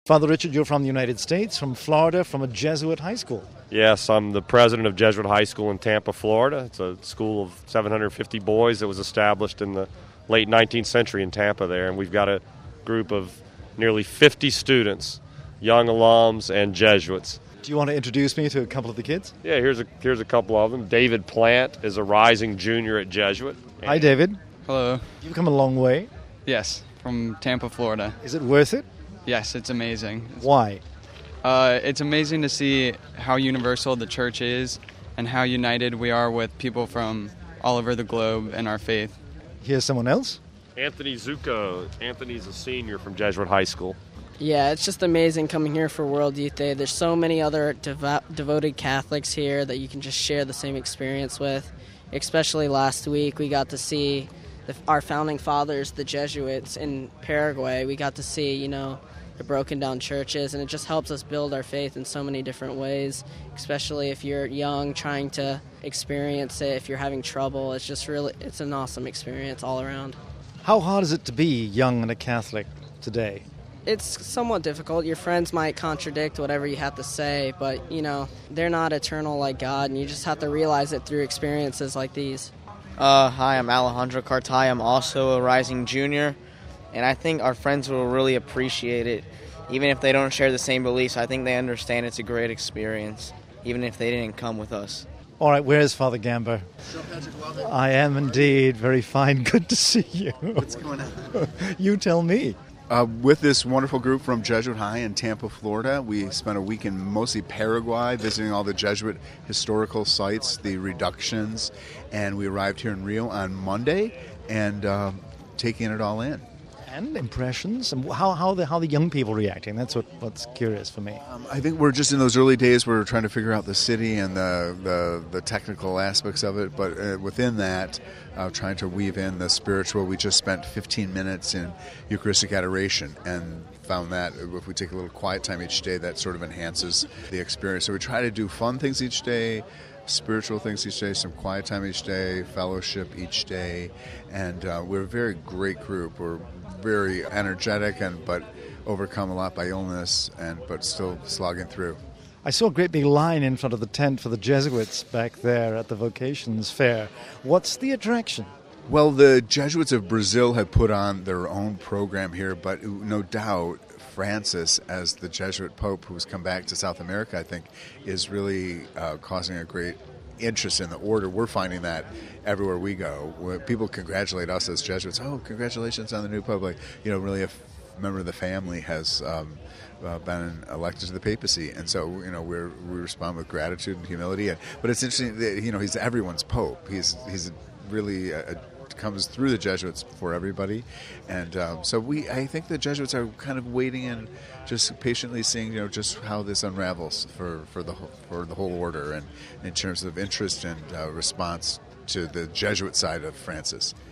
Father Richard, you're from the United States, from Florida, from a Jesuit high school. Yes, I'm the president of Jesuit High School in Tampa, Florida. It's a school of 750 boys that was established in the late 19th century in Tampa there, and we've got a group of nearly 50 students, young alums and Jesuits. Do you want to introduce me to a couple of the kids? Yeah, here's a couple of them. David Plant is a rising junior at Jesuit. Hi, David. Hello. You've come a long way. Yes, from Tampa, Florida. Is it worth it? Yes, it's amazing. Why? It's amazing to see how universal the church is and how united we are with people from all over the globe in our faith. Here's someone else. Anthony Zucco. Anthony's a senior from Jesuit High School. Yeah, it's just amazing coming here for World Youth Day. There's so many other devoted Catholics here that you can just share the same experience with. Especially last week, we got to see our founding fathers, the Jesuits in Paraguay. We got to see, the broken down churches, and it just helps us build our faith in so many different ways, especially if you're young, trying to experience it, if you're having trouble. It's an awesome experience all around. How hard is it to be young and a Catholic today? It's somewhat difficult. Your friends might contradict whatever you have to say, but, they're not eternal like God, and you just have to realize it through experiences like these. Hi, I'm Alejandro Cartay. I'm also a rising junior, and I think our friends will really appreciate it. Even if they don't share the same beliefs, I think they understand it's a great experience, even if they didn't come with us. All right, where is Father Gamber? I am indeed. Very fine. Good to see you. What's going on? You tell me. With this wonderful group from Jesuit High in Tampa, Florida, we spent a week in mostly Paraguay, visiting all the Jesuit historical sites, the reductions, and we arrived here in Rio on Monday and taking it all in. And impressions, and how the young people reacting. That's what's curious for me. I think we're just in those early days where we're trying to figure out the city and the technical aspects of it, but within that, trying to weave in the spiritual. We just spent 15 minutes in Eucharistic adoration and found that if we take a little quiet time each day, that sort of enhances the experience. So we try to do fun things each day, spiritual things each day, some quiet time each day, fellowship each day, and we're a very great group. We're very energetic but overcome a lot by illness but still slogging through. I saw a great big line in front of the tent for the Jesuits back there at the Vocations Fair. What's the attraction? Well, the Jesuits of Brazil have put on their own program here, but no doubt Francis, as the Jesuit Pope who's come back to South America, I think, is really causing a great interest in the order. We're finding that everywhere we go. When people congratulate us as Jesuits. Oh, congratulations on the new Pope. Really a member of the family has been elected to the papacy, and so we respond with gratitude and humility. But it's interesting that he's everyone's Pope. He's really comes through the Jesuits for everybody, and so I think the Jesuits are kind of waiting and just patiently seeing just how this unravels for the whole order, and in terms of interest and response to the Jesuit side of Francis.